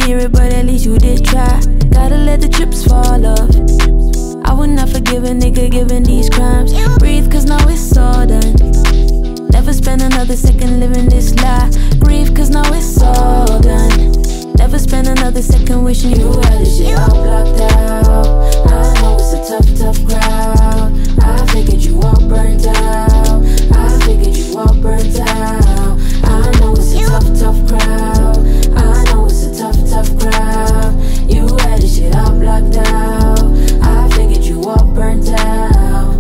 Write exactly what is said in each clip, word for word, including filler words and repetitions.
hear it, but at least you did try. Gotta let the chips fall off. I would not forgive a nigga given these crimes. Breathe, cause now it's all done. Never spend another second living this lie. Grieve, cause now it's all done. Never spend another second wishing you had this shit all blocked out. I know it's a tough, tough crowd. I figured you all burnt out. I figured you all burnt out. I know it's a tough, tough crowd. I know it's a tough, tough crowd. You had this shit all blocked out. I figured you all burnt out.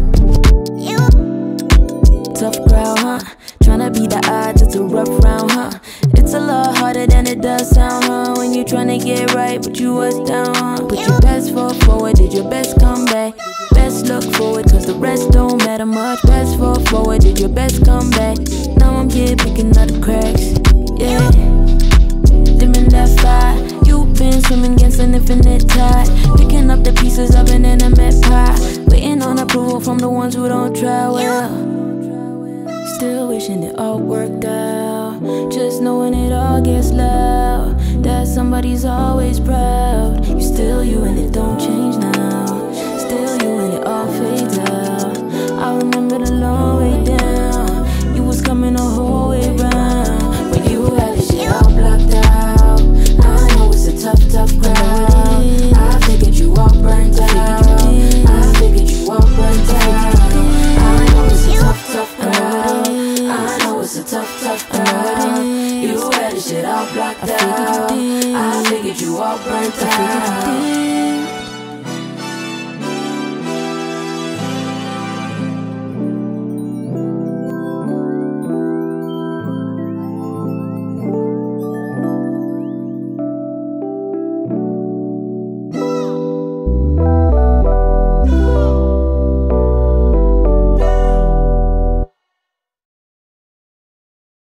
Tough crowd, huh? Tryna beat the odds, it's a rough round, huh? It's a lot harder than it does sound, huh? When you tryna get right, but you was down, huh? Put your best foot forward, did your best come back. Best look forward, cause the rest don't matter much. Best foot forward, did your best come back. Now I'm here picking up the cracks, yeah. Dimming that fire, you've been swimming against an infinite tide. Picking up the pieces of an intimate pie. Waiting on approval from the ones who don't try well. Still wishing it all worked out. Just knowing it all gets loud. That somebody's always proud. You still you and it don't change now. Still you and it all fades out. I remember the long way down. You was coming the whole way round. But you had this shit all blocked out. I know it's a tough, tough crowd. I figured you all burnt out. I figured you all burnt out. I know it's a tough, tough crowd. I know it's a tough, tough crowd. You had this shit all blocked out. I figured you all burnt out.